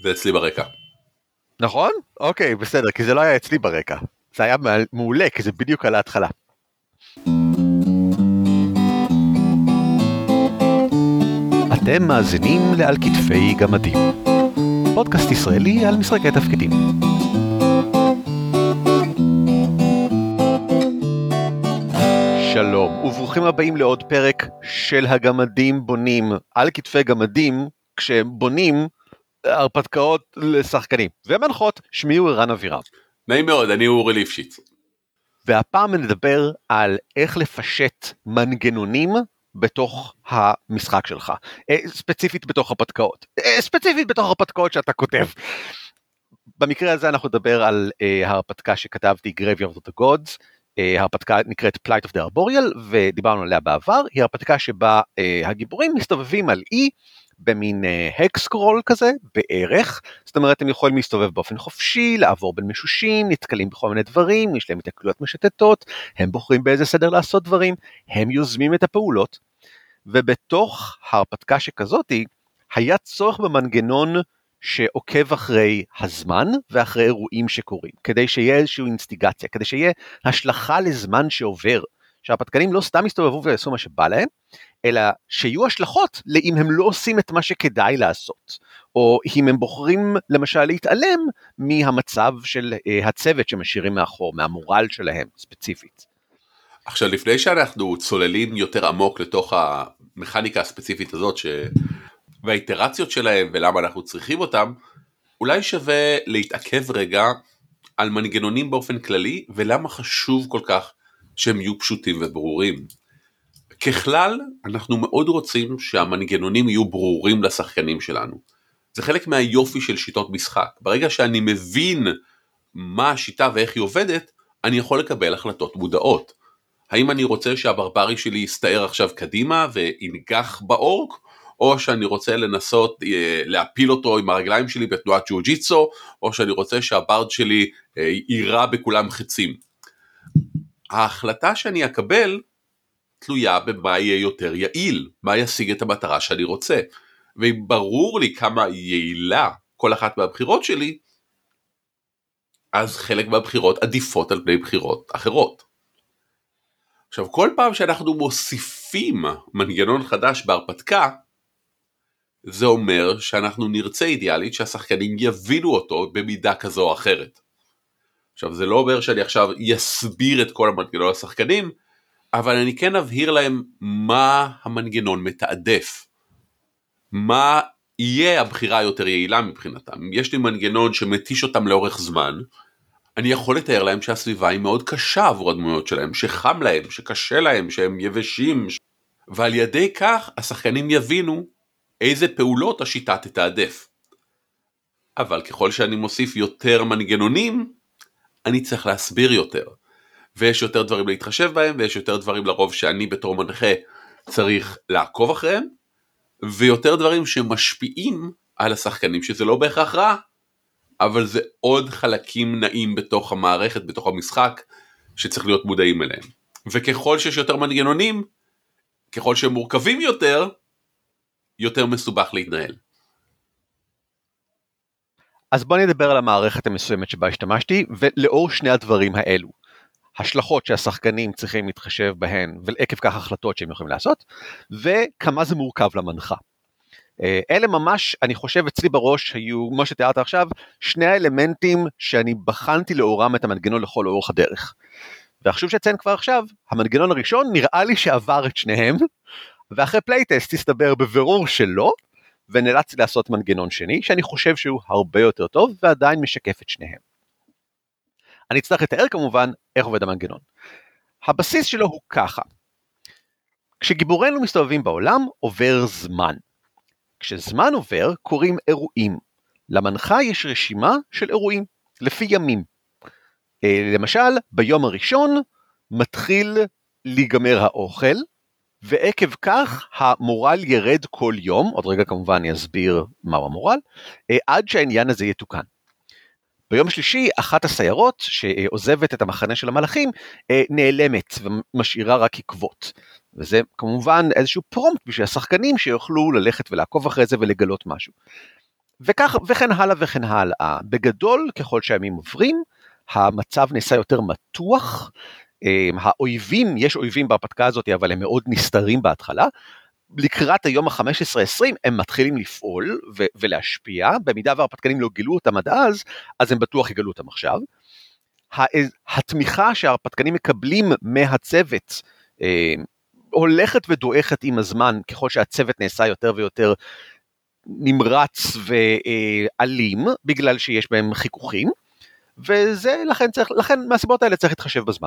זה אצלי ברקע. נכון? אוקיי, בסדר, כי זה לא היה אצלי ברקע. זה היה מעולה, כי זה בדיוק על ההתחלה. אתם מאזינים לעל כתפי גמדים. פודקאסט ישראלי על משחקי תפקידים. שלום, וברוכים הבאים לעוד פרק של הגמדים בונים על כתפי גמדים, כשבונים הרפתקאות לשחקנים ומנחות. שמי הוא ערן אבירם. נעים מאוד, אני אורי ליפשיץ. והפעם נדבר על איך לפשט מנגנונים בתוך המשחק שלך, ספציפית בתוך הרפתקאות שאתה כותב. במקרה הזה אנחנו נדבר על ההרפתקה שכתבתי, Graveyard of the Gods. ההרפתקה נקראת Plight of the Arboreal, ודיברנו עליה בעבר. היא הרפתקה שבה הגיבורים מסתובבים על אי, במין הקסקרול כזה, בערך. זאת אומרת, הם יכולים להסתובב באופן חופשי, לעבור בין משושים, נתקלים בכל מיני דברים, יש להם התקלויות משתתות, הם בוחרים באיזה סדר לעשות דברים, הם יוזמים את הפעולות, ובתוך ההרפתקה שכזאת, היה צורך במנגנון שעוקב אחרי הזמן ואחרי אירועים שקורים, כדי שיהיה איזושהי אינסטיגציה, כדי שיהיה השלכה לזמן שעובר, שההרפתקנים לא סתם יסתובבו ויעשו מה שבא להם, אלא שיהיו השלכות לאם הם לא עושים את מה שכדאי לעשות, או אם הם בוחרים למשל להתעלם מהמצב של הצוות שמשאירים מאחור, מהמורל שלהם ספציפית. עכשיו, לפני שאנחנו צוללים יותר עמוק לתוך המכניקה הספציפית הזאת, והאיטרציות שלהם ולמה אנחנו צריכים אותם, אולי שווה להתעכב רגע על מנגנונים באופן כללי, ולמה חשוב כל כך שהם יהיו פשוטים וברורים. ככלל, אנחנו מאוד רוצים שהמנגנונים יהיו ברורים לשחקנים שלנו. זה חלק מהיופי של שיטות משחק. ברגע שאני מבין מה השיטה ואיך היא עובדת, אני יכול לקבל החלטות מודעות. האם אני רוצה שהברברי שלי יסתער עכשיו קדימה וינגח באורק, או שאני רוצה לנסות להפיל אותו עם הרגליים שלי בתנועת ג'ו-ג'יטסו, או שאני רוצה שהברד שלי יירה בכולם חצים. ההחלטה שאני אקבל תלויה במה יהיה יותר יעיל, מה ישיג את המטרה שאני רוצה. וברור לי כמה יעילה כל אחת מהבחירות שלי, אז חלק מהבחירות עדיפות על פני בחירות אחרות. עכשיו, כל פעם שאנחנו מוסיפים מנגנון חדש בהרפתקה, זה אומר שאנחנו נרצה אידיאלית שהשחקנים יבינו אותו במידה כזו או אחרת. עכשיו, זה לא אומר שאני עכשיו יסביר את כל המנגנון לשחקנים, אבל אני כן אבהיר להם מה המנגנון מתעדף. מה יהיה הבחירה יותר יעילה מבחינתם. יש לי מנגנון שמתיש אותם לאורך זמן, אני יכול לתאר להם שהסביבה היא מאוד קשה עבור הדמויות שלהם, שחם להם, שקשה להם, שהם יבשים, ועל ידי כך השחקנים יבינו איזה פעולות השיטה תתעדף. אבל ככל שאני מוסיף יותר מנגנונים, אני צריך להסביר יותר. ויש יותר דברים להתחשב בהם, ויש יותר דברים לרוב שאני בתור מנחה צריך לעקוב אחריהם, ויותר דברים שמשפיעים על השחקנים, שזה לא בהכרח רע, אבל זה עוד חלקים נעים בתוך המערכת, בתוך המשחק, שצריך להיות מודעים אליהם. וככל שיש יותר מנגנונים, ככל שהם מורכבים יותר, יותר מסובך להתנהל. אז בוא נדבר על המערכת המסוימת שבה השתמשתי, ולאור שני הדברים האלו, השלכות שהשחקנים צריכים להתחשב בהן, ועקב כך החלטות שהם יכולים לעשות, וכמה זה מורכב למנחה. אלה ממש, אני חושב, אצלי בראש היו, כמו שתיארת עכשיו, שני האלמנטים שאני בחנתי לאורם את המנגנון לכל אורך הדרך. וחשוב שציין כבר עכשיו, המנגנון הראשון נראה לי שעבר את שניהם, ואחרי פלייטסט הסתבר בבירור שלא, ונאלצתי לעשות מנגנון שני, שאני חושב שהוא הרבה יותר טוב, ועדיין משקף את שניהם. אני אצטרך לתאר כמובן איך עובד המנגנון. הבסיס שלו הוא ככה. כשגיבורינו מסתובבים בעולם, עובר זמן. כשזמן עובר, קוראים אירועים. למנחה יש רשימה של אירועים, לפי ימים. למשל, ביום הראשון מתחיל להיגמר האוכל, ועקב כך המורל ירד כל יום, עוד רגע כמובן אני אסביר מהו המורל, עד שהעניין הזה יתוקן. ביום שלישי, אחת הסיירות שעוזבת את המחנה של המלאכים, נעלמת ומשאירה רק עקבות. וזה כמובן איזשהו פרומפט בשביל השחקנים שיוכלו ללכת ולעקוב אחרי זה ולגלות משהו. וכן הלאה וכן הלאה. בגדול, ככל שהימים עוברים, המצב נעשה יותר מתוח, האויבים, יש אויבים בהרפתקה הזאת, אבל הם מאוד נסתרים בהתחלה, לקראת היום ה-15-20 הם מתחילים לפעול ולהשפיע, במידה וההרפתקנים לא גילו אותם עד אז הם בטוח יגלו אותם עכשיו. התמיכה שההרפתקנים מקבלים מהצוות, הולכת ודועכת עם הזמן, ככל שהצוות נעשה יותר ויותר נמרץ ואלים, בגלל שיש בהם חיכוכים, וזה לכן מהסיבות האלה צריך להתחשב בזמן.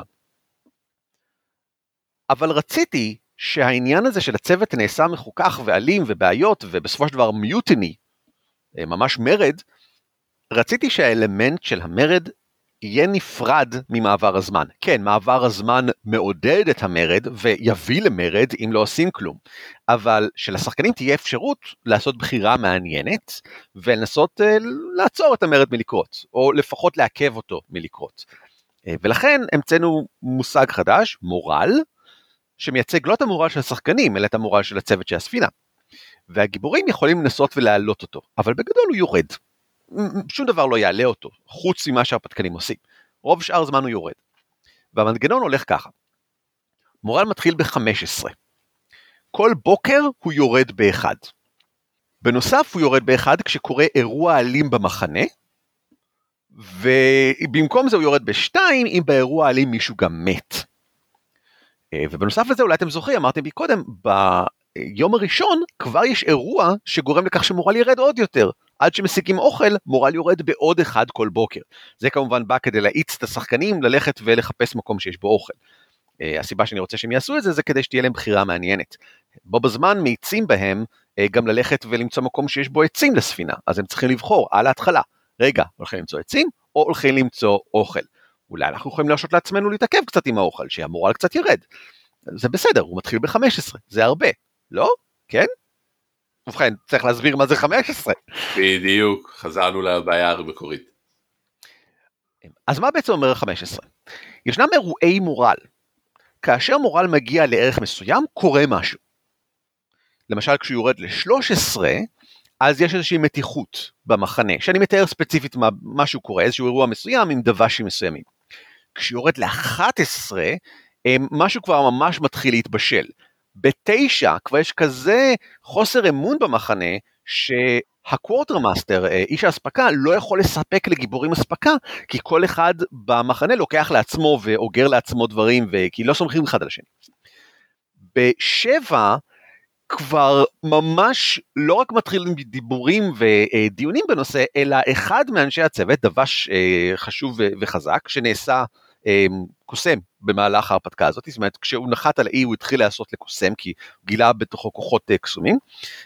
אבל רציתי שהעניין הזה של הצוות נעשה מחוכך ואלים ובעיות, ובסופו של דבר מיוטיני, ממש מרד, רציתי שהאלמנט של המרד יהיה נפרד ממעבר הזמן. כן, מעבר הזמן מעודד את המרד ויביא למרד אם לא עושים כלום, אבל שלשחקנים תהיה אפשרות לעשות בחירה מעניינת ולנסות לעצור את המרד מלקרות, או לפחות לעכב אותו מלקרות. ולכן המצאנו מושג חדש, מורל, שמייצג לא את המורל של השחקנים, אלא את המורל של הצוות של הספינה. והגיבורים יכולים לנסות ולהעלות אותו, אבל בגדול הוא יורד. שום דבר לא יעלה אותו, חוץ ממה שההרפתקנים עושים. רוב שאר זמן הוא יורד. והמנגנון הולך ככה. מורל מתחיל ב-15. כל בוקר הוא יורד ב-1. בנוסף הוא יורד ב-1 כשקורה אירוע אלים במחנה, ובמקום זה הוא יורד ב-2 אם באירוע אלים מישהו גם מת. ובנוסף לזה אולי אתם זוכרים, אמרתם בי קודם, ביום הראשון כבר יש אירוע שגורם לכך שמורל ירד עוד יותר. עד שמשיגים אוכל, מורל יורד בעוד 1 כל בוקר. זה כמובן בא כדי להאיץ את השחקנים ללכת ולחפש מקום שיש בו אוכל. הסיבה שאני רוצה שהם יעשו את זה, זה כדי שתהיה להם בחירה מעניינת. בו בזמן מאיצים בהם גם ללכת ולמצוא מקום שיש בו עצים לספינה, אז הם צריכים לבחור על ההתחלה. רגע, הולכים למצוא עצים או הולכים למצוא אוכל? אולי אנחנו יכולים להרשות לעצמנו להתעכב קצת עם האוכל, שהמורל קצת ירד. זה בסדר, הוא מתחיל ב-15, זה הרבה, לא? כן? ובכן, צריך להסביר מה זה 15. בדיוק, חזרנו לבעיה המקורית. אז מה בעצם אומר 15? ישנם אירועי מורל. כאשר מורל מגיע לערך מסוים, קורה משהו. למשל, כשהוא יורד ל-13, אז יש איזושהי מתיחות במחנה, שאני מתאר ספציפית מה משהו קורה, איזשהו אירוע מסוים עם דוושים מסוימים. כשהוא יורד ל-11, משהו כבר ממש מתחיל להתבשל. ב-9 כבר יש כזה חוסר אמון במחנה, שהקוורטרמאסטר, איש ההספקה, לא יכול לספק לגיבורים הספקה, כי כל אחד במחנה לוקח לעצמו ואוגר לעצמו דברים, כי לא סומכים אחד על השני. ב-7 כבר ממש לא רק מתחילים דיבורים ודיונים בנושא, אלא אחד מאנשי הצוות, דבש חשוב וחזק, שנעשה קוסם במהלך ההרפתקה הזאת, זאת אומרת, כשהוא נחת על האי הוא התחיל לעשות לקוסם, כי הוא גילה בתוכו כוחות קסומים,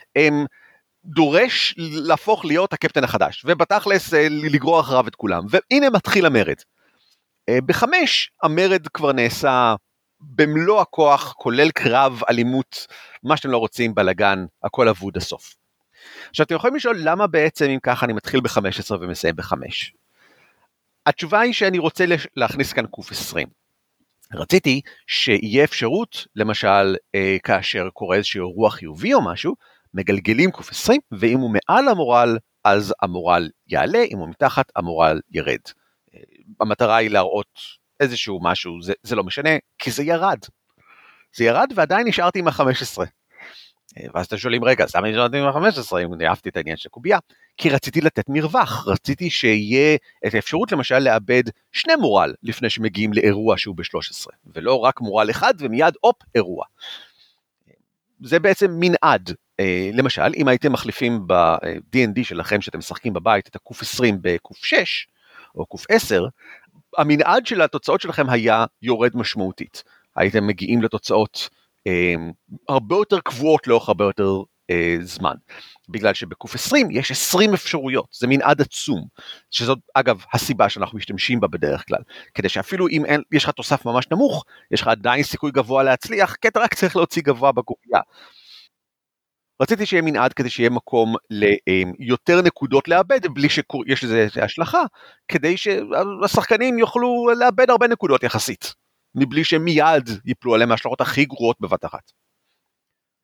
דורש להפוך להיות הקפטן החדש, ובתכלס לגרור אחריו את כולם, והנה מתחיל המרד. ב-5 המרד כבר נעשה במלוא הכוח, כולל קרב, אלימות, מה שאתם לא רוצים, בלגן, הכל אבוד הסוף. עכשיו אתם יכולים לשאול למה בעצם אם ככה אני מתחיל ב-15 ומסיים ב-5. התשובה היא שאני רוצה להכניס כאן קוף 20. רציתי שיהיה אפשרות, למשל, כאשר קורה איזשהו אירוע חיובי או משהו, מגלגלים קוף 20, ואם הוא מעל המורל, אז המורל יעלה, אם הוא מתחת, המורל ירד. המטרה היא להראות איזשהו משהו, זה לא משנה, כי זה ירד. זה ירד ועדיין נשארתי עם ה-15. ואז אתם שואלים, רגע, אז למה נשארתי עם ה-15, אם אהבתי את העניין של הקובייה? כי רציתי לתת מרווח, רציתי שיהיה את האפשרות למשל לאבד 2 מורל, לפני שמגיעים לאירוע שהוא ב-13, ולא רק מורל אחד ומיד אופ, אירוע. זה בעצם מנעד. למשל, אם הייתם מחליפים ב-D&D שלכם, שאתם משחקים בבית, את הקוף 20 בקוף 6, או קוף 10, המנעד של התוצאות שלכם היה יורד משמעותית. הייתם מגיעים לתוצאות הרבה יותר קבועות לאורך הרבה יותר זמן. בגלל שבקוף 20 יש 20 אפשרויות, זה מנעד עצום, שזאת אגב הסיבה שאנחנו משתמשים בה בדרך כלל, כדי שאפילו אם יש לך תוסף ממש נמוך, יש לך עדיין סיכוי גבוה להצליח, כי אתה רק צריך להוציא גבוה בקובייה. רציתי שיהיה מנעד כדי שיהיה מקום ליותר נקודות לאבד, בלי שיש לזה השלכה, כדי שהשחקנים יוכלו לאבד הרבה נקודות יחסית, מבלי שהם מיד ייפלו עליהם ההשלכות הכי גרועות בבת אחת.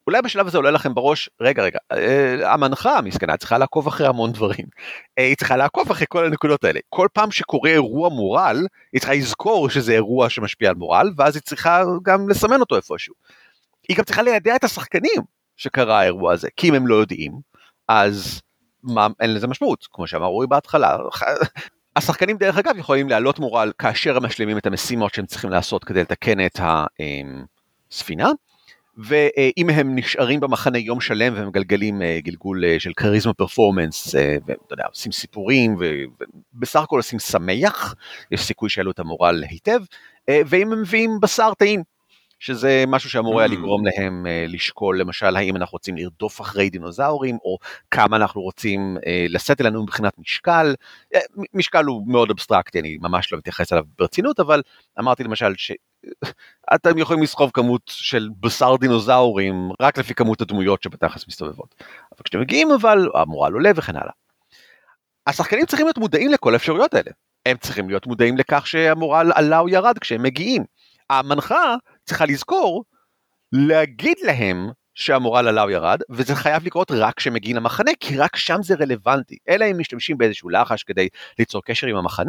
אולי בשלב הזה עולה לכם בראש, רגע, המנחה המסכנה צריכה לעקוב אחרי המון דברים. היא צריכה לעקוב אחרי כל הנקודות האלה. כל פעם שקורה אירוע מורל, היא צריכה לזכור שזה אירוע שמשפיע על מורל, ואז היא צריכה גם לסמן אותו איפשהו. היא גם צריכה לידע את השחקנים שקרה האירוע הזה, כי אם הם לא יודעים, אז אין לזה משמעות, כמו שאמר רועי בהתחלה. השחקנים דרך אגב יכולים להעלות מורל כאשר הם משלימים את המשימות שהם צריכים לעשות כדי לתקן את הספינה, ואם הם נשארים במחנה יום שלם ומגלגלים גלגול של קריזמה פרפורמנס, ואתה יודע, עושים סיפורים ובסך הכל עושים שמח, יש סיכוי שיעלו את המורל היטב, ואם הם מביאים בשר טעים, שזה משהו שאמור היה לגרום להם לשקול, למשל, האם אנחנו רוצים לרדוף אחרי דינוזאורים, או כמה אנחנו רוצים לשאת אלינו מבחינת משקל. משקל הוא מאוד אבסטרקטי, אני ממש לא מתייחס אליו ברצינות, אבל אמרתי למשל שאתם יכולים לסחוב כמות של בשר דינוזאורים, רק לפי כמות הדמויות שבתכלס מסתובבות. אבל כשאתם מגיעים, אבל המורל עולה וכן הלאה. השחקנים צריכים להיות מודעים לכל האפשרויות האלה. הם צריכים להיות מודעים לכך שהמורל עלה או ירד כשהם מגיעים. המנחה צריכה לזכור, להגיד להם שהמורל עלה או ירד, וזה חייב לקרות רק כשמגיעים למחנה, כי רק שם זה רלוונטי. אלא אם משתמשים באיזשהו לחש כדי ליצור קשר עם המחנה,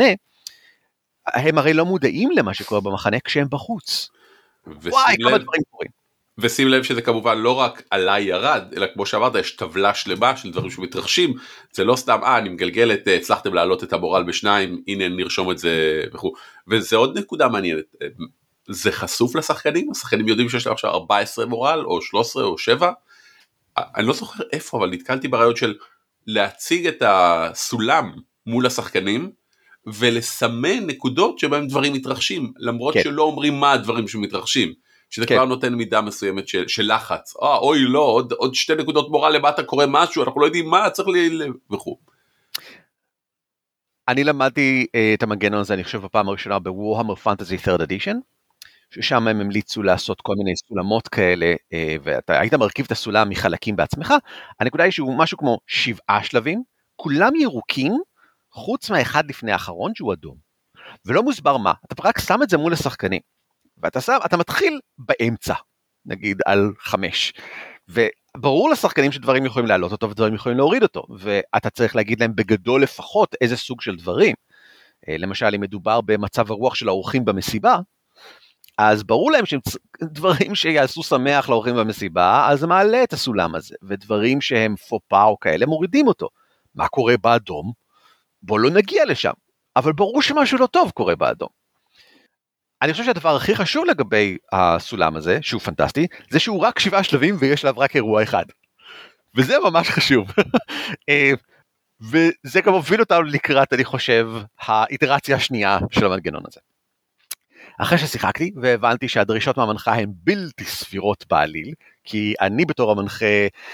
הם הרי לא מודעים למה שקורה במחנה כשהם בחוץ. וואי, כמה דברים קורים. ושים לב שזה כמובן לא רק עלה ירד, אלא כמו שאמרת, יש טבלה שלמה של דברים שמתרחשים, זה לא סתם, אני מגלגלת, הצלחתם להעלות את המורל בשניים, הנה נרשום את זה וכו'. וזה עוד נקודה מעניינת, זה חשוף לשחקנים, השחקנים יודעים שיש להם עכשיו 14 מורל, או 13 או 7, אני לא זוכר איפה, אבל נתקלתי ברעיון של להציג את הסולם מול השחקנים, ולסמן נקודות שבהם דברים מתרחשים, למרות שלא אומרים מה הדברים שמתרחשים, שזה כבר נותן מידה מסוימת של לחץ, אוי לא, עוד 2 נקודות מורל למטה קורה משהו, אנחנו לא יודעים מה, צריך וכו'. אני למדתי את המנגנון הזה, אני חושב בפעם הראשונה ב-Warhammer Fantasy 3rd Edition, ששם הם המליצו לעשות כל מיני סולמות כאלה, ואתה היית מרכיב את הסולם מחלקים בעצמך, הנקודה היא שהוא משהו כמו 7 שלבים, כולם ירוקים, חוץ מהאחד לפני האחרון שהוא אדום, ולא מוסבר מה, אתה רק שם את זה מול השחקנים, ואתה מתחיל באמצע, נגיד על 5, וברור לשחקנים שדברים יכולים לעלות אותו, ודברים יכולים להוריד אותו, ואתה צריך להגיד להם בגדול לפחות איזה סוג של דברים, למשל אם מדובר במצב הרוח של האורחים במסיבה, אז ברור להם שהם דברים שיעשו שמח לאורחים במסיבה, אז מעלה את הסולם הזה, ודברים שהם פופה או כאלה מורידים אותו. מה קורה באדום? בוא לא נגיע לשם, אבל ברור שמשהו לא טוב קורה באדום. אני חושב שהדבר הכי חשוב לגבי הסולם הזה, שהוא פנטסטי, זה שהוא רק 7 שלבים ויש עליו רק אירוע אחד. וזה ממש חשוב. וזה גם הוביל אותנו לקראת, אני חושב, האיטרציה השנייה של המנגנון הזה. אחרי ששיחקתי והבנתי שהדרישות מהמנחה הן בלתי סבירות בעליל, כי אני בתור המנחה,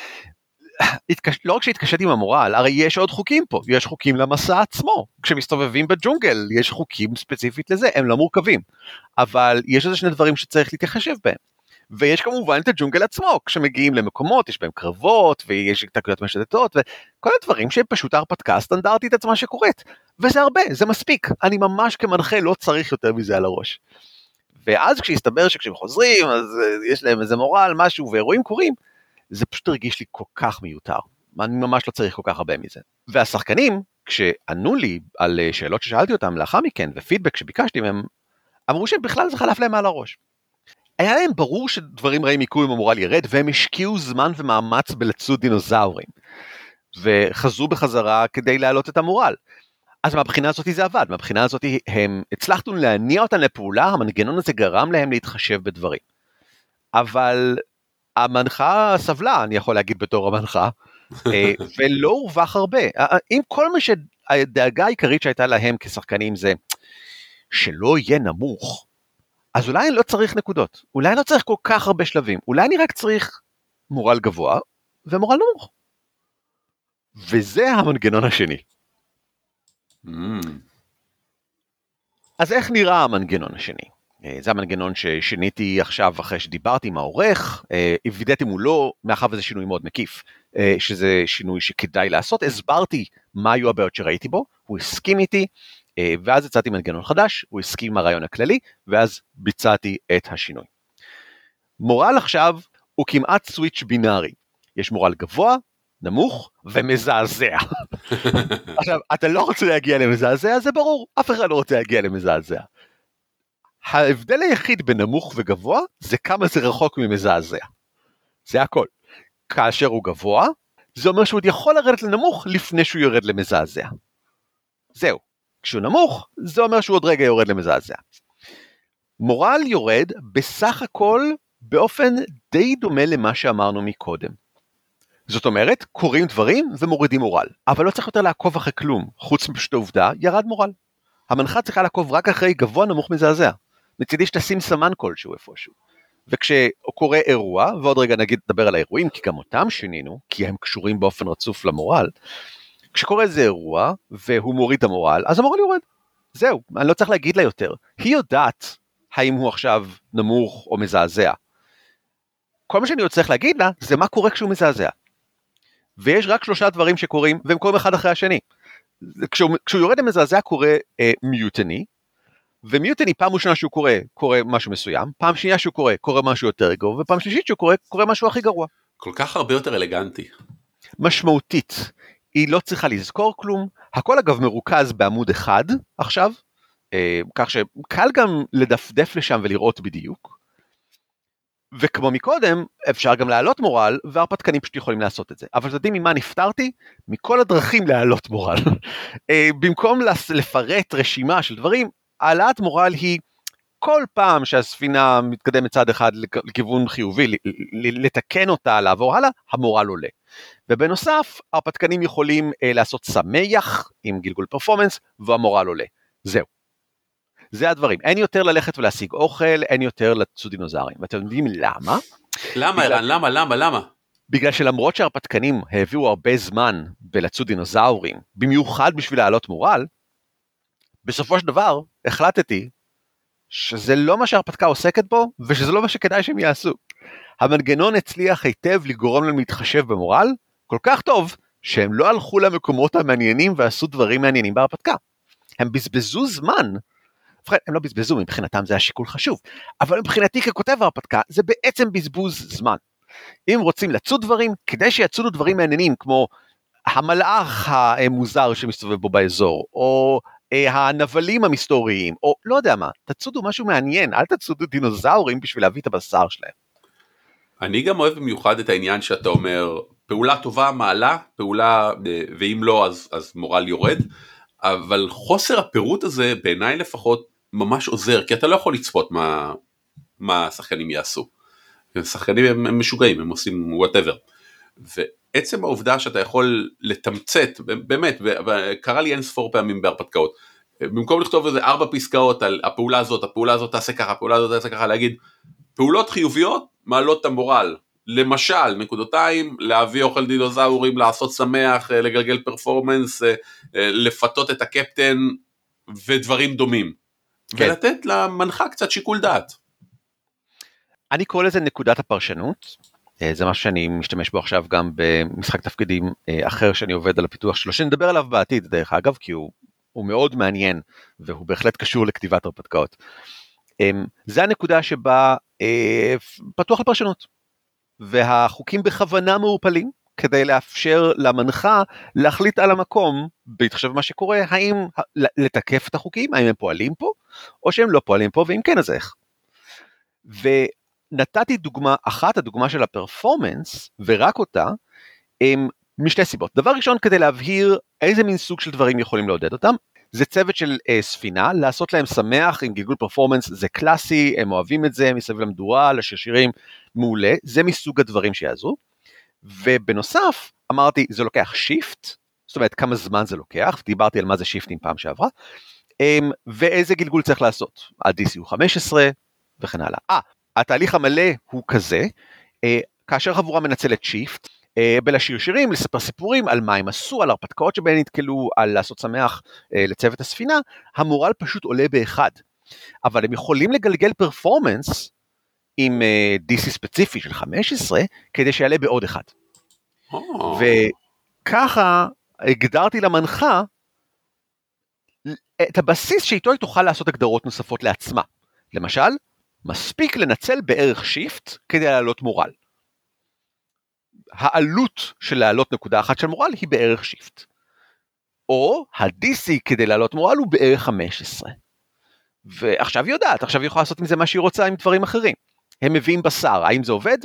לא רק שהתקשתי עם המורל, הרי יש עוד חוקים פה, יש חוקים למסע עצמו, כשמסתובבים בג'ונגל יש חוקים ספציפית לזה, הם לא מורכבים, אבל יש איזה 2 דברים שצריך להתחשב בהם, ויש כמובן את הג'ונגל עצמו, כשמגיעים למקומות, יש בהם קרבות, ויש תקריות משתתות, וכל הדברים שהם פשוט הרפתקה סטנדרטית עצמה שקורית, וזה הרבה, זה מספיק, אני ממש כמנחה לא צריך יותר מזה על הראש. ואז כשהסתבר שכשהם חוזרים, אז יש להם איזה מורל, משהו, ואירועים קורים, זה פשוט הרגיש לי כל כך מיותר, אני ממש לא צריך כל כך הרבה מזה. והשחקנים, כשענו לי על שאלות ששאלתי אותם לאחר מכן, ופידבק שביקשתי מהם, אמרו שהם בכלל זה חלף להם על הראש. היה להם ברור שדברים רעים יקרו אם המורל ירד, והם השקיעו זמן ומאמץ בלצוד דינוזאורים, וחזרו בחזרה כדי להעלות את המורל. אז מהבחינה הזאת זה עבד, מהבחינה הזאת הם הצלחנו להניע אותם לפעולה, המנגנון הזה גרם להם להתחשב בדברים. אבל המנחה סבלה, אני יכול להגיד בתור המנחה, ולא הורווח הרבה. אם כל מה שהדאגה העיקרית שהייתה להם כשחקנים זה שלא יהיה נמוך, אז אולי אני לא צריך נקודות, אולי אני לא צריך כל כך הרבה שלבים, אולי אני רק צריך מורל גבוה ומורל נמוך. וזה המנגנון השני. אז איך נראה המנגנון השני? זה המנגנון ששיניתי עכשיו אחרי שדיברתי עם העורך, וידאתי מולו, מאחר וזה שינוי מאוד מקיף, שזה שינוי שכדאי לעשות, הסברתי מה היו הבעיות שראיתי בו, הוא הסכים איתי, ואז הצעתי מנגנון חדש, הוא הסכים עם הרעיון הכללי, ואז ביצעתי את השינוי. מורל עכשיו הוא כמעט סוויץ' בינארי. יש מורל גבוה, נמוך ומזעזע. עכשיו, אתה לא רוצה להגיע למזעזע, זה ברור, אף אחד לא רוצה להגיע למזעזע. ההבדל היחיד בין נמוך וגבוה, זה כמה זה רחוק ממזעזע. זה הכל. כאשר הוא גבוה, זה אומר שהוא יכול לרדת לנמוך לפני שהוא יורד למזעזע. זהו. כשהוא נמוך, זה אומר שהוא עוד רגע יורד למזעזע. מורל יורד בסך הכל באופן די דומה למה שאמרנו מקודם. זאת אומרת, קוראים דברים ומורידים מורל, אבל לא צריך יותר לעקוב אחרי כלום, חוץ מפשוט העובדה, ירד מורל. המנחה צריכה לעקוב רק אחרי גבוה נמוך מזעזע. מצידי שתשים סמן כלשהו איפשהו. וכשקורה אירוע, ועוד רגע נדבר על האירועים, כי גם אותם שינינו, כי הם קשורים באופן רצוף למורל, כשקורה איזה אירוע, והוא מוריד את המורל, אז המורל יורד. זהו, אני לא צריך להגיד לה יותר. היא יודעת האם הוא עכשיו נמוך או מזעזע. כל מה שאני עוד צריך להגיד לה, זה מה קורה כשהוא מזעזע. ויש רק 3 דברים שקורים, והם קורים אחד אחרי השני. כשהוא יורד למזעזע קורה מיוטני, ומיוטני פעם ראשונה שהוא קורה משהו מסוים, פעם שנייה שהוא קורה משהו יותר גרוע, ופעם שלישית שהוא קורה משהו הכי גרוע. כל כך הרבה יותר אלגנטי. משמעותית. היא לא צריכה לזכור כלום, הכל אגב מרוכז בעמוד אחד עכשיו, כך שקל גם לדפדף לשם ולראות בדיוק, וכמו מקודם, אפשר גם להעלות מורל, והרפתקנים פשוט יכולים לעשות את זה. אבל יודעים ממה נפטרתי? מכל הדרכים להעלות מורל. במקום לפרט רשימה של דברים, העלאת מורל היא כל פעם שהספינה מתקדמת צד אחד לכיוון חיובי, לתקן אותה, לעבור הלאה, המורל עולה. ובנוסף, הרפתקנים יכולים לעשות שמח עם גלגול פרפורמנס, והמורל עולה. זהו. זה הדברים. אין יותר ללכת ולהשיג אוכל, אין יותר לצוד דינוזארים. ואתם יודעים למה? למה, ערן? למה? בגלל שלמרות שהרפתקנים הביאו הרבה זמן בלצוד דינוזאורים, במיוחד בשביל להעלות מורל, בסופו של דבר החלטתי שזה לא מה שההרפתקה עוסקת בו, ושזה לא מה שכדאי שהם יעשו. המנגנון הצליח היטב לגרום להם להתחשב במורל, כל כך טוב, שהם לא הלכו למקומות המעניינים ועשו דברים מעניינים בהרפתקה. הם בזבזו זמן, הם לא בזבזו, מבחינתם זה היה שיקול חשוב, אבל מבחינתי ככותב ההרפתקה, זה בעצם בזבוז זמן. אם רוצים לצוד דברים, כדי שיצודו דברים מעניינים, כמו המלאך המוזר שמסתובב בו באזור, או הנבלים המסתוריים, או לא יודע מה, תצודו משהו מעניין, אל תצודו דינוזאורים בשביל להביא את הבשר שלהם. אני גם אוהב במיוחד את העניין שאתה אומר, פעולה טובה מעלה, פעולה, ואם לא אז מורל יורד, אבל חוסר הפירוט הזה בעיניי לפחות ממש עוזר, כי אתה לא יכול לצפות מה השחקנים יעשו. השחקנים הם משוגעים, הם עושים whatever. ועצם העובדה שאתה יכול לתמצת, באמת, וקרה לי אין ספור פעמים בהרפתקאות, במקום לכתוב איזה 4 פסקאות על הפעולה הזאת תעשה ככה, הפעולה הזאת תעשה ככה, להגיד, פעולות חיוביות מעלות את המורל. למשל, נקודותיים, להביא אוכל דינוזאורים, לעשות שמח, לגלגל פרפורמנס, לפתות את הקפטן, ודברים דומים. כן. ולתת למנחה קצת שיקול דעת. אני קורא לזה נקודת הפרשנות, זה מה שאני משתמש בו עכשיו גם במשחק תפקידים אחר שאני עובד על הפיתוח שלו, שנדבר עליו בעתיד דרך אגב, כי הוא מאוד מעניין, והוא בהחלט קשור לכתיבת הרפתקאות. זה הנקודה שבה פתוח לפרשנות, והחוקים בכוונה מעופלים, כדי לאפשר למנחה להחליט על המקום, בהתחשב במה שקורה, האם לתקף את החוקים, האם הם פועלים פה, או שהם לא פועלים פה, ואם כן אז איך. ונתתי דוגמה אחת, הדוגמה של הפרפורמנס, ורק אותה, משתי סיבות. דבר ראשון, כדי להבהיר איזה מין סוג של דברים יכולים לעודד אותם, זה צוות של ספינה, לעשות להם שמח עם גלגול פרפורמנס, זה קלאסי, הם אוהבים את זה, מסביב למדורה, לשרשירים, מעולה, זה מסוג הדברים שיעזרו, ובנוסף, אמרתי, זה לוקח שיפט, זאת אומרת, כמה זמן זה לוקח, דיברתי על מה זה שיפטים פעם שעברה, ואיזה גלגול צריך לעשות, ה-DC הוא 15, וכן הלאה. התהליך המלא הוא כזה, כאשר חבורה מנצלת שיפט, בלשרשירים, לספר סיפורים על מה הם עשו, על הרפתקאות שבהן נתקלו, על לעשות שמח לצוות הספינה, המורל פשוט עולה באחד. אבל הם יכולים לגלגל פרפורמנס עם DC ספציפי של 15, כדי שיעלה בעוד אחד. וככה הגדרתי למנחה את הבסיס שאיתו היא תוכל לעשות הגדרות נוספות לעצמה. למשל, מספיק לנצל בערך שיפט כדי לעלות מורל. העלות של להעלות נקודה אחת של מורל היא בערך שיפט. או ה-DC כדי להעלות מורל הוא בערך 15. ועכשיו היא יודעת, עכשיו היא יכולה לעשות עם זה מה שהיא רוצה עם דברים אחרים. הם מביאים בשר, האם זה עובד?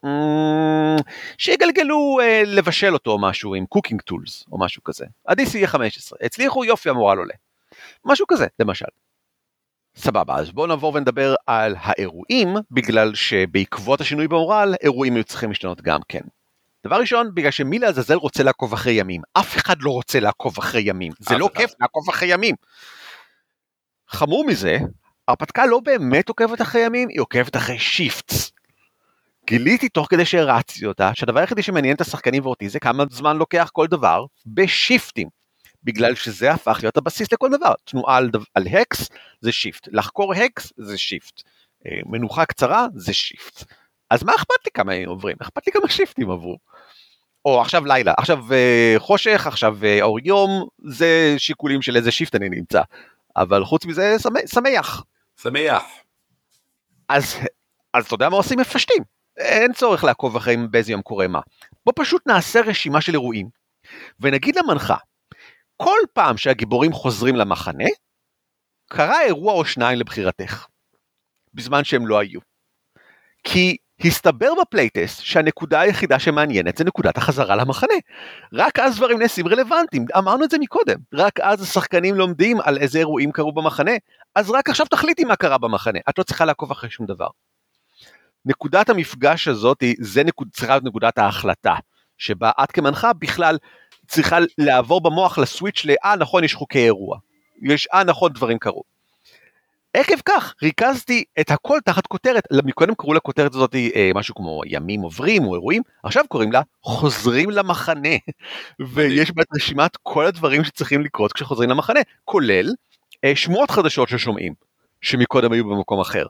שיגלגלו לבשל אותו או משהו עם קוקינג טולס או משהו כזה. ה-DC יהיה 15, הצליחו יופי המורל עולה. משהו כזה, למשל. סבבה, אז בואו נעבור ונדבר על האירועים, בגלל שבעקבות השינוי במורל, אירועים היו צריכים להשתנות גם כן. דבר ראשון, בגלל שמי לעזאזל רוצה לעקוב אחרי ימים. אף אחד לא רוצה לעקוב אחרי ימים. זה לא כיף לעקוב אחרי ימים. חמור מזה, הרפתקה לא באמת עוקבת אחרי ימים, היא עוקבת אחרי שיפטס. גיליתי תוך כדי שהרצתי אותה, שהדבר היחידי שמעניין את השחקנים ואותי זה כמה זמן לוקח כל דבר בשיפטים. בגלל שזה הפך להיות הבסיס לכל דבר. תנועה על הקס זה שיפט. לחקור הקס זה שיפט. מנוחה קצרה זה שיפט. אז מה אכפת לי כמה הם עוברים? אכפת לי כמה שיפטים עברו. או עכשיו לילה, עכשיו חושך, עכשיו אור יום, זה שיקולים של איזה שיפט אני נמצא. אבל חוץ מזה, שמח. שמח. אז אתה יודע מה עושים? מפשטים. אין צורך לעקוב אחרי באיזה יום קורה מה. בוא פשוט נעשה רשימה של אירועים, ונגיד למנחה, כל פעם שהגיבורים חוזרים למחנה, קרה אירוע או שניים לבחירתך, בזמן שהם לא היו. כי הסתבר בפלייטסט שהנקודה היחידה שמעניינת זה נקודת החזרה למחנה. רק אז דברים נעשים רלוונטיים, אמרנו את זה מקודם, רק אז השחקנים לומדים על איזה אירועים קרו במחנה, אז רק עכשיו תחליטי מה קרה במחנה, את לא צריכה לעקוב אחרי שום דבר. נקודת המפגש הזאת, זה צריכה להיות נקודת ההחלטה, שבה את כמנחה בכלל צריכה לעבור במוח לסוויץ' נכון יש חוקי אירוע, נכון דברים קרו. עקב כך ריכזתי את הכל תחת כותרת, מקודם קראו לכותרת הזאת משהו כמו ימים עוברים או אירועים, עכשיו קוראים לה חוזרים למחנה, ויש בה את רשימת כל הדברים שצריכים לקרות כשחוזרים למחנה, כולל שמועות חדשות ששומעים, שמקודם היו במקום אחר.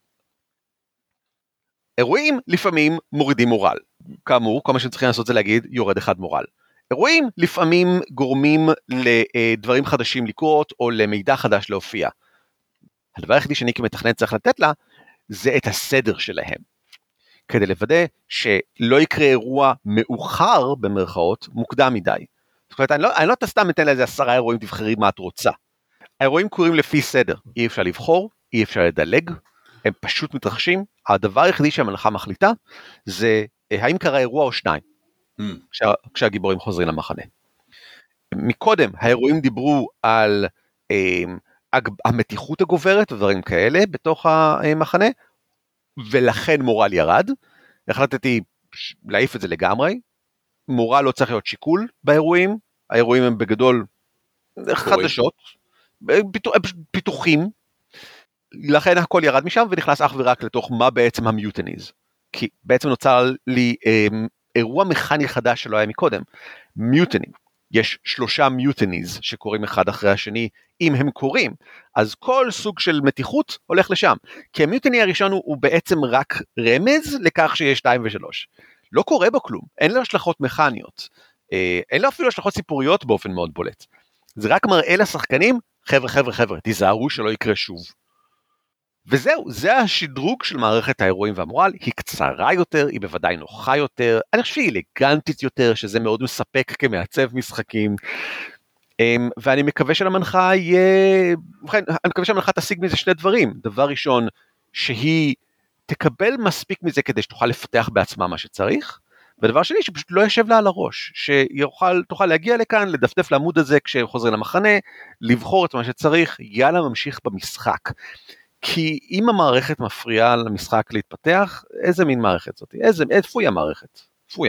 אירועים לפעמים מורידים מורל, כאמור כל מה שצריכים לעשות זה להגיד יורד אחד מורל. אירועים לפעמים גורמים לדברים חדשים לקרות או למידע חדש להופיע. הדבר היחידי שאני כמתכנן צריך לתת לה, זה את הסדר שלהם. כדי לוודא שלא יקרה אירוע מאוחר במרכאות, מוקדם מדי. זאת אומרת, אני לא סתם אתן לה איזה 10 אירועים, תבחרי מה את רוצה. האירועים קורים לפי סדר, אי אפשר לבחור, אי אפשר לדלג, הם פשוט מתרחשים. הדבר היחידי שהמלאכה מחליטה, זה האם קרה אירוע או שניים, כשהגיבורים חוזרים למחנה. מקודם, האירועים דיברו על המתיחות הגוברת ודברים כאלה בתוך המחנה, ולכן מורל ירד. החלטתי להעיף את זה לגמרי, מורל לא צריך להיות שיקול באירועים, האירועים הם בגדול חדשות, פיתוחים, לכן הכל ירד משם ונכנס אך ורק לתוך מה בעצם המיוטניז, כי בעצם נוצר לי אירוע מכני חדש שלא היה מקודם, מיוטנים. יש 3 מיוטניז שקוראים אחד אחרי השני, אם הם קוראים, אז כל סוג של מתיחות הולך לשם, כי המיוטני הראשון הוא בעצם רק רמז לכך שיש 2 ו3, לא קורה בו כלום, אין לו השלכות מכניות, אין לו אפילו השלכות סיפוריות באופן מאוד בולט, זה רק מראה לשחקנים, חבר'ה, תיזהרו שלא יקרה שוב. וזהו, זה השדרוג של מערכת האירועים והמורל, היא קצרה יותר, היא בוודאי נוחה יותר, אני חושב שהיא אלגנטית יותר, שזה מאוד מספק כמעצב משחקים, ואני מקווה שלמנחה אני מקווה שהמנחה תשיג מזה 2 דברים, דבר ראשון, שהיא תקבל מספיק מזה כדי שתוכל לפתח בעצמה מה שצריך, ודבר שני, שפשוט לא ישב לה על הראש, שתוכל להגיע לכאן, לדפדף לעמוד הזה כשחוזרים למחנה, לבחור את מה שצריך, יאללה ממשיך במשחק. כי אם המערכת מפריעה למשחק להתפתח, איזה מין מערכת זאת? איפה היא המערכת? איפה היא?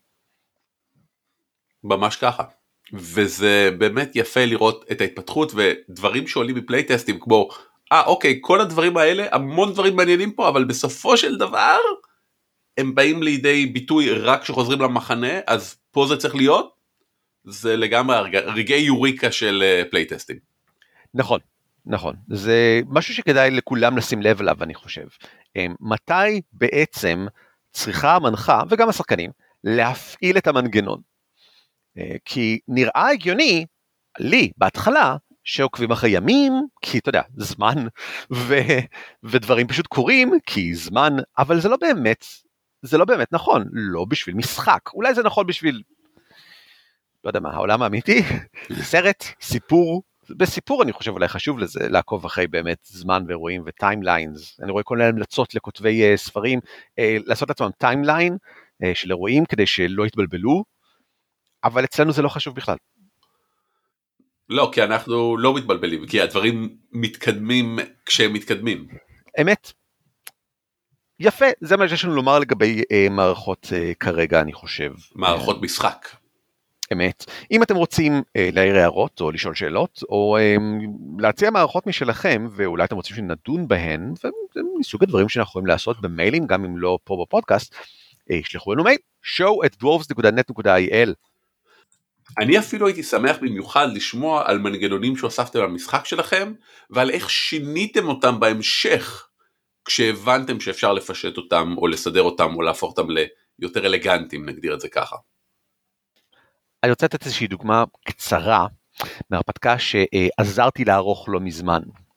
ממש ככה. וזה באמת יפה לראות את ההתפתחות ודברים שעולים בפלייטסטים כמו, אוקיי, כל הדברים האלה, המון דברים מעניינים פה, אבל בסופו של דבר, הם באים לידי ביטוי רק כשחוזרים למחנה, אז פה זה צריך להיות, זה לגמרי רגעי יוריקה של פלייטסטים. נכון, זה משהו שכדאי לכולם לשים לב אליו, אני חושב. מתי בעצם צריכה המנחה, וגם השחקנים, להפעיל את המנגנון? כי נראה הגיוני, לי, בהתחלה, שעוקבים אחרי ימים, כי אתה יודע, זמן, ודברים פשוט קורים, כי זמן, אבל זה לא באמת זה לא באמת נכון, לא בשביל משחק, אולי זה נכון בשביל, לא יודע מה, העולם האמיתי, סרט, סיפור, בסיפור אני חושב אולי חשוב לזה, לעקוב אחרי באמת זמן ואירועים וטיימליינס, אני רואה כל מיני המלצות לכותבי ספרים, לעשות לעצמם טיימליין של אירועים כדי שלא יתבלבלו, אבל אצלנו זה לא חשוב בכלל. לא, כי אנחנו לא מתבלבלים, כי הדברים מתקדמים כשהם מתקדמים. אמת. יפה, זה מה שיש לנו לומר לגבי מערכות כרגע, אני חושב. מערכות משחק. אמת. אם אתם רוצים להעיר הערות או לשאול שאלות, או להציע מערכות משלכם, ואולי אתם רוצים שנדון בהן, וזה מסוג הדברים שאנחנו יכולים לעשות במיילים, גם אם לא פה בפודקאסט, שלחו לנו מייל, show@dwarves.net.il. אני אפילו הייתי שמח במיוחד לשמוע על מנגנונים שהוספתם למשחק שלכם, ועל איך שיניתם אותם בהמשך, כשהבנתם שאפשר לפשט אותם, או לסדר אותם, או להפוך אותם ליותר אלגנטיים, נגדיר את זה ככה. אני רוצה לתת איזושהי דוגמה קצרה, מהרפתקה שעזרתי לערוך לא מזמן,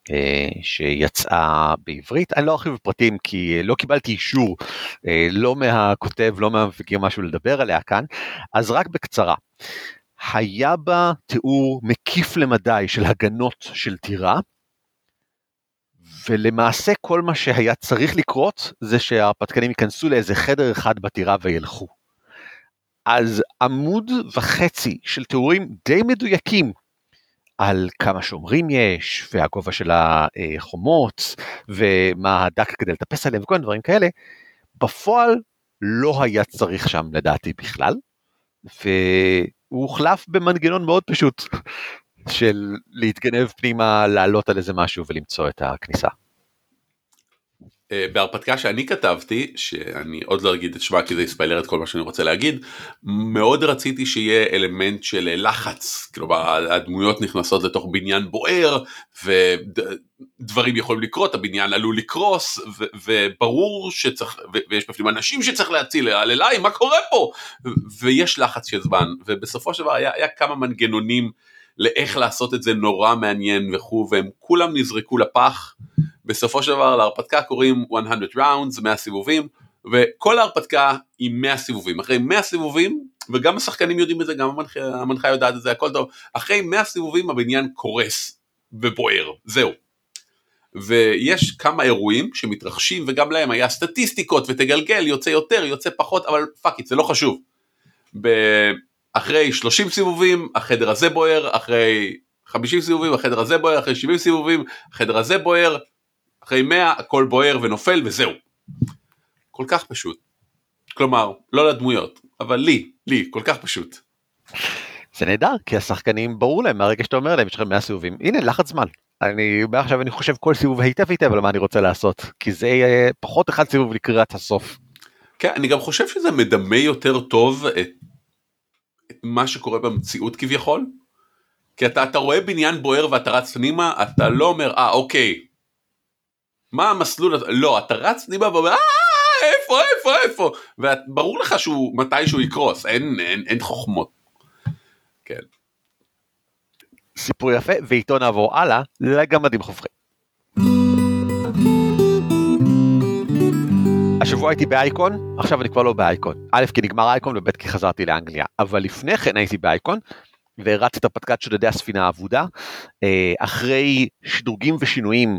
שיצאה בעברית. אני לא ארחיב בפרטים כי לא קיבלתי אישור, לא מהכותב, לא מהמפיקים משהו לדבר עליה כאן, אז רק בקצרה. היה בה תיאור מקיף למדי של הגנות של טירה, ולמעשה כל מה שהיה צריך לקרות, זה שההרפתקנים ייכנסו לאיזה חדר אחד בטירה וילכו. אז עמוד וחצי של תיאורים די מדויקים, על כמה שומרים יש, והגובה של החומות, ומה הדק כדי לטפס עליהם, וכל דברים כאלה, בפועל לא היה צריך שם לדעתי בכלל, והוא הוחלף במנגנון מאוד פשוט, של להתגנב פנימה, לעלות על איזה משהו ולמצוא את הכניסה. בהרפתקה שאני כתבתי, שאני עוד לא אגיד את שמה כי זה יספיילר את כל מה שאני רוצה להגיד, מאוד רציתי שיהיה אלמנט של לחץ, כלומר הדמויות נכנסות לתוך בניין בוער, ודברים יכולים לקרות, הבניין עלול לקרוס, וברור שצריך, ויש בפנים אנשים שצריך להציל, אליי, מה קורה פה? ויש לחץ של זמן, ובסופו של דבר היה כמה מנגנונים, לאיך לעשות את זה נורא מעניין וכו', והם כולם נזרקו לפח, בסופו של דבר להרפתקה קוראים 100 rounds, 100 סיבובים, וכל ההרפתקה היא 100 סיבובים, אחרי 100 סיבובים, וגם השחקנים יודעים את זה, גם המנחה יודעת את זה, הכל טוב, אחרי 100 סיבובים הבניין קורס ובוער, זהו. ויש כמה אירועים שמתרחשים, וגם להם היה סטטיסטיקות, ותגלגל, יוצא יותר, יוצא פחות, אבל פאק, זה לא חשוב. אחרי 30 סיבובים, החדר הזה בוער, אחרי 50 סיבובים, החדר הזה בוער, אחרי 70 סיבובים, החדר הזה בוער, אחרי 100, הכל בוער ונופל וזהו. כל כך פשוט. כלומר, לא לדמויות, אבל לי, כל כך פשוט. זה נהדר, כי השחקנים ברור להם, מהרגע שאתה אומר להם, יש לכם 100 סיבובים, הנה, לחץ זמן. עכשיו אני חושב כל סיבוב היטב על מה אני רוצה לעשות, כי זה יהיה פחות אחד סיבוב לקראת הסוף. כן, אני גם חושב שזה מדמה יותר טוב את מה שקורה במציאות כביכול, כי אתה רואה בניין בוער ואתה רץ פנימה, אתה לא אומר, אוקיי, מה המסלול? לא, אתה רץ פנימה ואומר, איפה? וברור לך שהוא מתישהו יקרוס, אין חוכמות. כן. סיפור יפה, ואיתו נעבור הלאה, לגמדים חופרים. השבוע הייתי באייקון, עכשיו אני כבר לא באייקון. א', כי נגמר אייקון, וב', כי חזרתי לאנגליה. אבל לפני כן הייתי באייקון, והרצתי את הפתקת שודדי הספינה האבודה, אחרי שדרוגים ושינויים,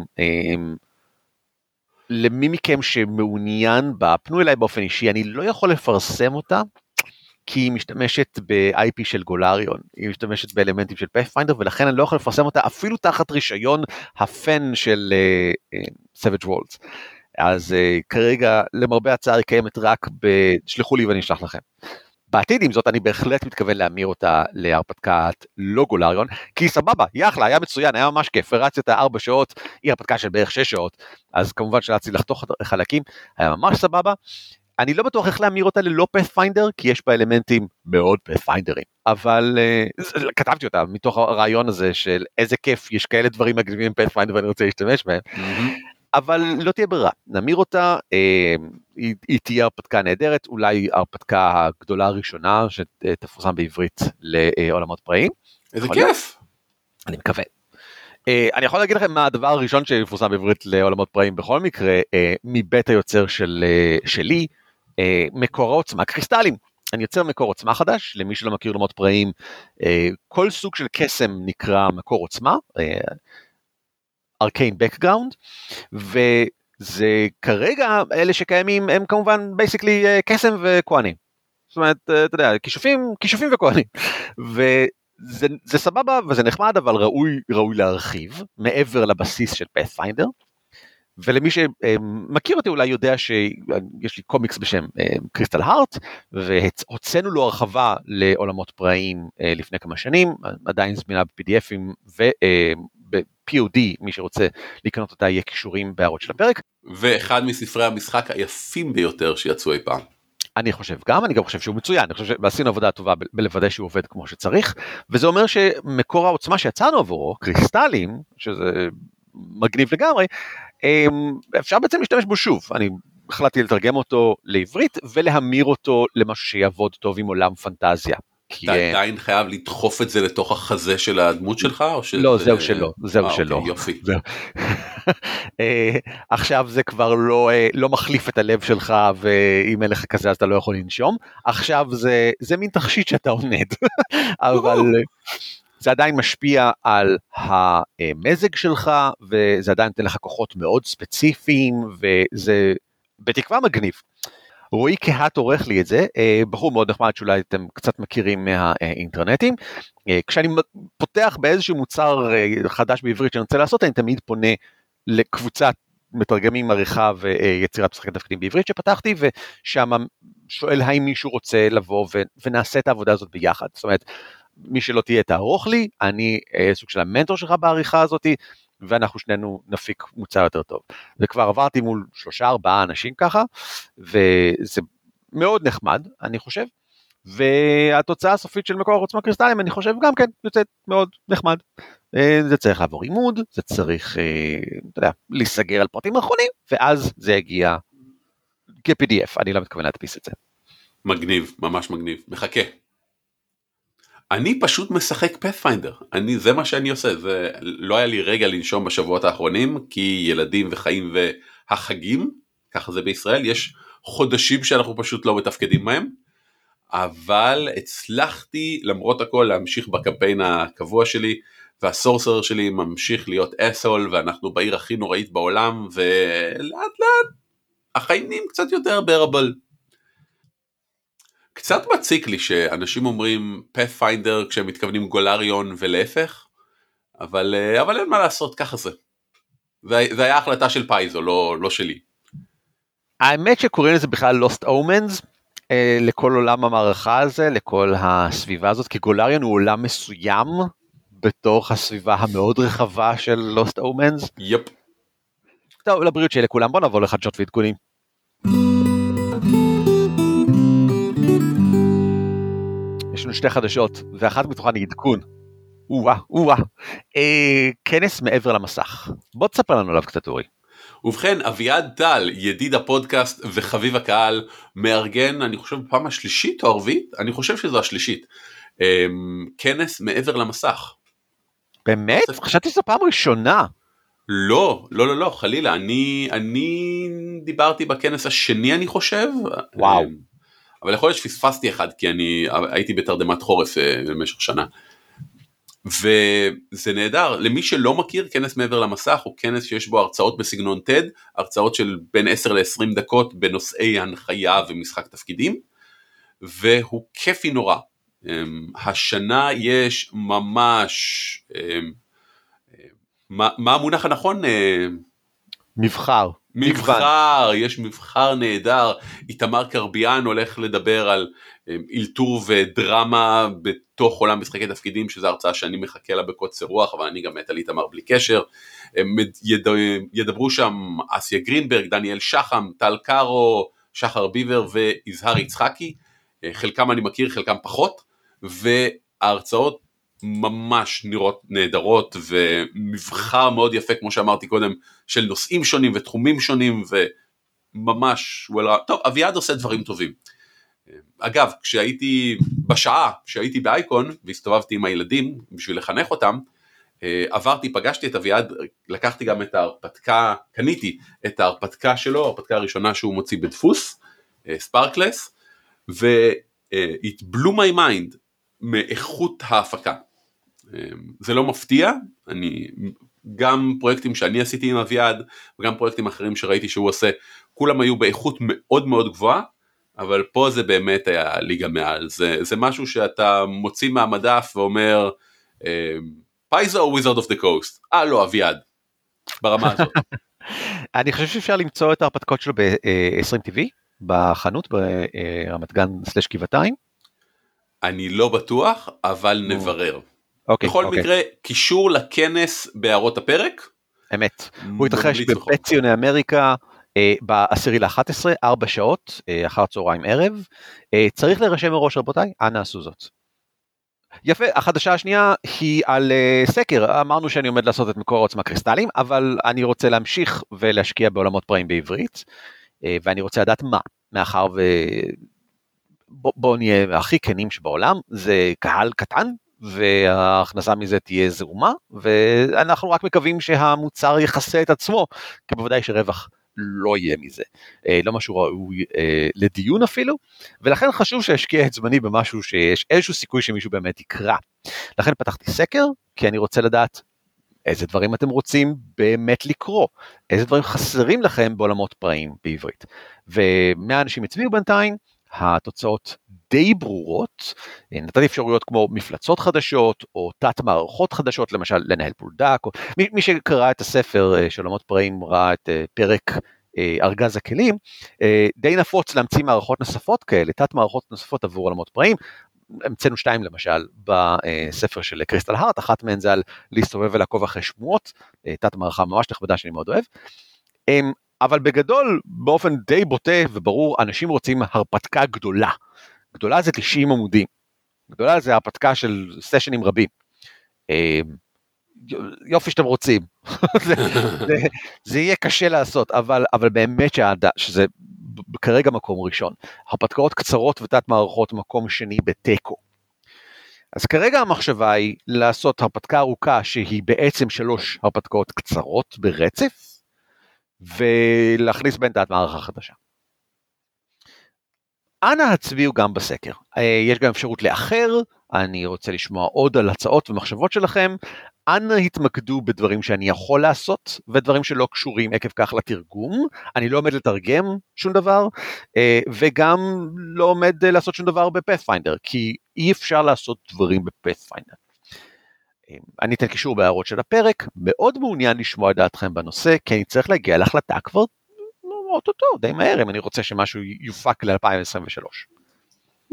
למי מכם שמעוניין בה, פנו אליי באופן אישי, אני לא יכול לפרסם אותה, כי היא משתמשת ב-IP של גולריון, היא משתמשת באלמנטים של פאת'פיינדר, ולכן אני לא יכול לפרסם אותה, אפילו תחת רישיון הפן של Savage Worlds. אז כרגע, למרבה הצער, היא קיימת רק שלחו לי ואני אשלח לכם. בעתיד עם זאת, אני בהחלט מתכוון להמיר אותה להרפתקת לא גולריון, כי סבבה, היא אחלה, היה מצוין, היה ממש כיף, הרצתי אותה 4 שעות, היא הרפתקה של בערך 6 שעות, אז כמובן שרציתי לחתוך חלקים, היה ממש סבבה, אני לא בטוח איך להמיר אותה ללא פאת'פיינדר, כי יש בה אלמנטים מאוד פאת'פיינדרים, אבל כתבתי אותה מתוך הרעיון הזה של איזה כיף, יש כאלה דברים מגניבים פאת'פיינדר ואני רוצה להשתמש בהם, אבל לא תהיה ברירה, נמיר אותה, היא תהיה הרפתקה נהדרת, אולי הרפתקה הגדולה הראשונה שתפורסם בעברית לעולמות פראיים. איזה כיף. אני מקווה. אני יכול להגיד לכם מה הדבר הראשון שיפורסם בעברית לעולמות פראיים בכל מקרה, מבית היוצר שלי, מקור העוצמה, קריסטלים. אני יוצר מקור עוצמה חדש, למי שלא מכיר עולמות פראיים, כל סוג של קסם נקרא מקור עוצמה, Arcane Background, וזה כרגע, אלה שקיימים הם כמובן basically קסם וכהנים. זאת אומרת, אתה יודע, כישופים וכהנים. וזה סבבה וזה נחמד, אבל ראוי להרחיב, מעבר לבסיס של Pathfinder. ולמי שמכיר אותי אולי יודע שיש לי קומיקס בשם קריסטל הארט, והוצאנו לו הרחבה לעולמות פראיים לפני כמה שנים, עדיין זמינה ב-PDFים ב-POD, מי שרוצה לקנות אותה יהיה קישורים בהערות של הפרק. ואחד מספרי המשחק היפים ביותר שיצאו אי פעם. אני גם חושב שהוא מצוין, אני חושב שעשינו עבודה טובה בלוודא שהוא עובד כמו שצריך, וזה אומר שמקור העוצמה שיצאנו עבורו, קריסטלים, שזה מגניב לגמרי, אפשר בעצם להשתמש בו שוב. אני החלטתי לתרגם אותו לעברית ולהמיר אותו למשהו שיעבוד טוב עם עולם פנטזיה. אתה עדיין חייב לדחוף את זה לתוך החזה של הדמות שלך? לא, זהו שלא. יופי. עכשיו זה כבר לא מחליף את הלב שלך, ואם אין לך כזה אז אתה לא יכול לנשום. עכשיו זה מין תכשיט שאתה עונד. אבל זה עדיין משפיע על המזג שלך, וזה עדיין נותן לך כוחות מאוד ספציפיים, וזה בתקווה מגניב. רועי קהת עורך לי את זה, בחור מאוד נחמד שאולי אתם קצת מכירים מהאינטרנטים. כשאני פותח באיזשהו מוצר חדש בעברית שאני רוצה לעשות, אני תמיד פונה לקבוצת מתרגמים עריכה ויצירת משחקי תפקידים בעברית שפתחתי, ושם שואל האם מישהו רוצה לבוא ונעשה את העבודה הזאת ביחד. זאת אומרת, מי שלא תהיה תערוך לי, אני סוג של המנטור שלך בעריכה הזאת, ואנחנו שנינו נפיק מוצר יותר טוב. וכבר עברתי מול 3-4 אנשים ככה, וזה מאוד נחמד, אני חושב, והתוצאה הסופית של מקור עוצמה קריסטלים, אני חושב גם כן, יוצאת מאוד נחמד. זה צריך לעבור עימוד, זה צריך, אתה יודע, להיסגר על פרטים האחרונים, ואז זה יגיע כ-PDF, אני לא מתכוון להדפיס את זה. מגניב, ממש מגניב, מחכה. אני פשוט משחק Pathfinder, זה מה שאני עושה, לא היה לי רגע לנשום בשבועות האחרונים, כי ילדים וחיים והחגים, ככה זה בישראל, יש חודשים שאנחנו פשוט לא מתפקדים מהם, אבל הצלחתי למרות הכל להמשיך בקמפיין הקבוע שלי, והסורסר שלי ממשיך להיות אסול, ואנחנו בעיר הכי נוראית בעולם, ולאט לאט החיים נהיים קצת יותר ברבל. קצת מציק לי שאנשים אומרים Pathfinder כשהם מתכוונים גולריון ולהפך, אבל אין מה לעשות, ככה זה. זה היה החלטה של פייזו, לא שלי. האמת שקוראים לזה בכלל Lost Omens, לכל עולם המערכה הזה, לכל הסביבה הזאת, כי גולריון הוא עולם מסוים, בתוך הסביבה המאוד רחבה של Lost Omens. יפ. טוב, לבריאות שיהיה לכולם, בוא נעבור לחדשות ועדכונים. יש לנו 2 חדשות, ואחת מתוכן היא עדכון. כנס מעבר למסך. בוא תספר לנו עליו קצת אורי. ובכן, אביעד טל, ידיד הפודקאסט וחביב הקהל, מארגן, אני חושב בפעם השלישית או הרביעית, אני חושב שזו השלישית, כנס מעבר למסך. באמת? חשבתי שזו פעם ראשונה. לא, חלילה, אני דיברתי בכנס השני אני חושב. וואו. אבל יכול להיות שפספסתי אחד, כי אני הייתי בתרדמת חורף במשך שנה. וזה נהדר, למי שלא מכיר, כנס מעבר למסך, הוא כנס שיש בו הרצאות בסגנון TED, הרצאות של בין 10 ל-20 דקות, בנושאי הנחיה ומשחק תפקידים, והוא כיפי נורא. השנה יש ממש, מה המונח הנכון? מבחר. יש מבחר נהדר, איתמר קרביאן הולך לדבר על אילתור ודרמה בתוך עולם משחקי תפקידים, שזו הרצאה שאני מחכה לה בקוצר רוח, אבל אני גם מת על איתמר בלי קשר. ידברו שם אסיה גרינברג, דניאל שחם, טל קארו, שחר ביבר ויזהר יצחקי, חלקם אני מכיר, חלקם פחות, וההרצאות ממש נראות נהדרות, ומבחר מאוד יפה, כמו שאמרתי קודם, של נושאים שונים ותחומים שונים, וממש, טוב, אביעד עושה דברים טובים. אגב, כשהייתי באייקון, והסתובבתי עם הילדים, בשביל לחנך אותם, פגשתי את אביעד, לקחתי גם את ההרפתקה, קניתי את ההרפתקה שלו, ההרפתקה הראשונה שהוא מוציא בדפוס, ספרקלס, ו-it blew my mind מאיכות ההפקה. זה לא מפתיע, גם פרויקטים שאני עשיתי עם אביעד, וגם פרויקטים אחרים שראיתי שהוא עושה, כולם היו באיכות מאוד מאוד גבוהה, אבל פה זה באמת היה ליגה מעל, זה משהו שאתה מוציא מהמדף ואומר, פייזו או וויזרד אוף דה קוסט? לא, אביעד, ברמה הזאת. אני חושב שאפשר למצוא את ההרפתקאות שלו ב-20 TV, בחנות ברמת גן / גבעתיים. אני לא בטוח, אבל נברר. בכל מקרה, קישור לכנס בהערות הפרק. אמת. הוא התרחש בבית ציוני אמריקה, ב10/11, 4 שעות, אחר צהריים ערב. צריך להירשם מראש, רבותיי, אנא עשו זאת. יפה, החדשה השנייה היא על סקר. אמרנו שאני עומד לעשות את מקור העוצמה קריסטלים, אבל אני רוצה להמשיך ולהשקיע בעולמות פראים בעברית, ואני רוצה לדעת מה, מאחר בואו נהיה הכי כנים שבעולם, זה קהל קטן, וההכנסה מזה תהיה זעומה, ואנחנו רק מקווים שהמוצר יחסה את עצמו, כי בוודאי שרווח לא יהיה מזה, לא משהו ראוי לדיון אפילו, ולכן חשוב שהשקיע את זמני במשהו שיש איזשהו סיכוי שמישהו באמת יקרא. לכן פתחתי סקר, כי אני רוצה לדעת איזה דברים אתם רוצים באמת לקרוא, איזה דברים חסרים לכם בעולמות פראים בעברית, ו100 אנשים הצביעו בינתיים, התוצאות די ברורות, נתתי אפשרויות כמו מפלצות חדשות, או תת מערכות חדשות, למשל לנהל פולדק, או מי שקרא את הספר של עולמות פראים, ראה את פרק ארגז הכלים, די נפוץ להמציא מערכות נוספות כאלה, תת מערכות נוספות עבור עולמות פראים, המצאנו 2 למשל בספר של קריסטל הארט, אחת מהן זה על להסתובב ולעקוב אחרי שמועות, תת מערכה ממש נכבדה שאני מאוד אוהב, אבל בגדול, באופן די בוטה וברור, אנשים רוצים הרפתקה גדולה. גדולה זה 90 עמודים. גדולה זה הרפתקה של סשנים רבים. יופי שאתם רוצים. זה יהיה קשה לעשות, אבל באמת שזה כרגע מקום ראשון. הרפתקאות קצרות ותת מערכות מקום שני בטקו. אז כרגע המחשבה היא לעשות הרפתקה ארוכה, שהיא בעצם 3 הרפתקאות קצרות ברצף, ולהכניס בין תת מערכה חדשה. אנא הצביעו גם בסקר. יש גם אפשרות לאחר, אני רוצה לשמוע עוד על הצעות ומחשבות שלכם, אנא התמקדו בדברים שאני יכול לעשות, ודברים שלא קשורים עקב כך לתרגום, אני לא עומד לתרגם שום דבר, וגם לא עומד לעשות שום דבר בפאת'פיינדר, כי אי אפשר לעשות דברים בפאת'פיינדר. אני אתן קישור בהערות של הפרק, מאוד מעוניין לשמוע את דעתכם בנושא, כי אני צריך להגיע להחלטה כבר אותו, די מהר, אם אני רוצה שמשהו יופק ל-2023.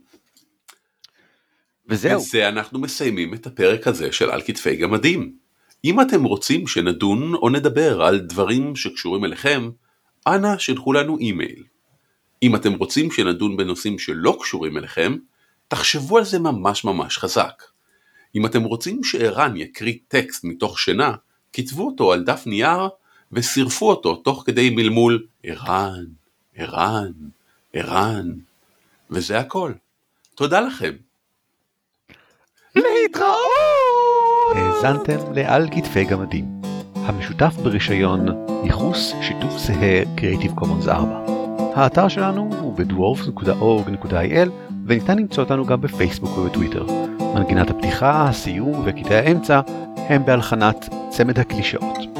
וזהו. וזה אנחנו מסיימים את הפרק הזה של על כתפי גמדים. אם אתם רוצים שנדון או נדבר על דברים שקשורים אליכם, אנא שלחו לנו אימייל. אם אתם רוצים שנדון בנושאים שלא קשורים אליכם, תחשבו על זה ממש ממש חזק. אם אתם רוצים שערן יקריא טקסט מתוך שינה, כתבו אותו על דף נייר וסירפו אותו תוך כדי מלמול ערן, ערן, ערן. וזה הכל. תודה לכם. להתראות! האזנתם לעל כתפי גמדים. המשותף ברישיון ייחוס שיתוף זהה Creative Commons 4. האתר שלנו הוא בדוורפס.org.il וניתן למצוא אותנו גם בפייסבוק ובטוויטר. מנגינת הפתיחה, הסיום וקטעי האמצע הם בהלחנת צמד הקלישאות.